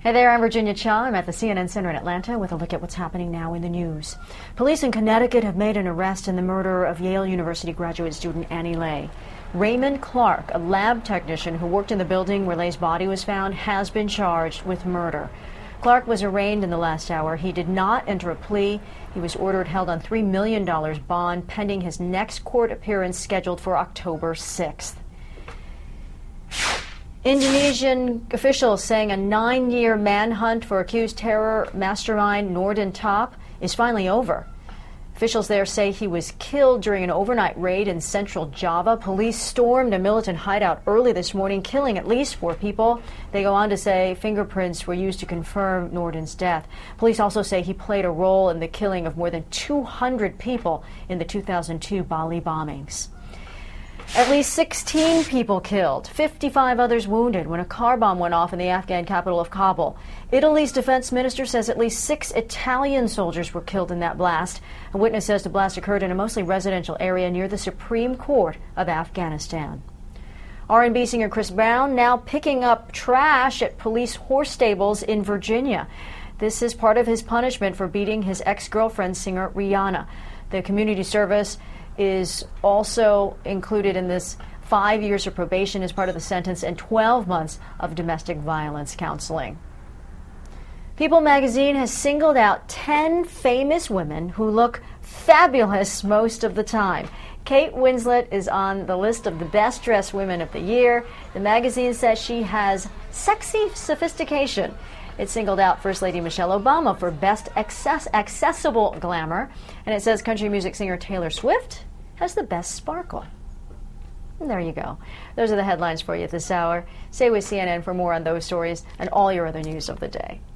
Hey there, I'm Virginia Cha. I'm at the CNN Center in Atlanta with a look at what's happening now in the news. Police in Connecticut have made an arrest in the murder of Yale University graduate student Annie Le. Raymond Clark, a lab technician who worked in the building where Le's body was found, has been charged with murder. Clark was arraigned in the last hour. He did not enter a plea. He was ordered held on $3 million bond pending his next court appearance scheduled for October 6th. Indonesian officials saying a 9-year manhunt for accused terror mastermind Nordin Top is finally over. Officials there say he was killed during an overnight raid in central Java. Police stormed a militant hideout early this morning, killing at least 4 people. They go on to say fingerprints were used to confirm Nordin's death. Police also say he played a role in the killing of more than 200 people in the 2002 Bali bombings. At least 16 people killed, 55 others wounded when a car bomb went off in the Afghan capital of Kabul. Italy's defense minister says at least 6 Italian soldiers were killed in that blast. A witness says the blast occurred in a mostly residential area near the Supreme Court of Afghanistan. R&B singer Chris Brown now picking up trash at police horse stables in Virginia. This is part of his punishment for beating his ex-girlfriend, singer Rihanna. The community service is also included in this. 5 years of probation as part of the sentence and 12 months of domestic violence counseling. People magazine has singled out 10 famous women who look fabulous most of the time. Kate Winslet is on the list of the best dressed women of the year. The magazine says she has sexy sophistication. It singled out First Lady Michelle Obama for best accessible glamour. And it says country music singer Taylor Swift has the best sparkle. And there you go. Those are the headlines for you at this hour. Stay with CNN for more on those stories and all your other news of the day.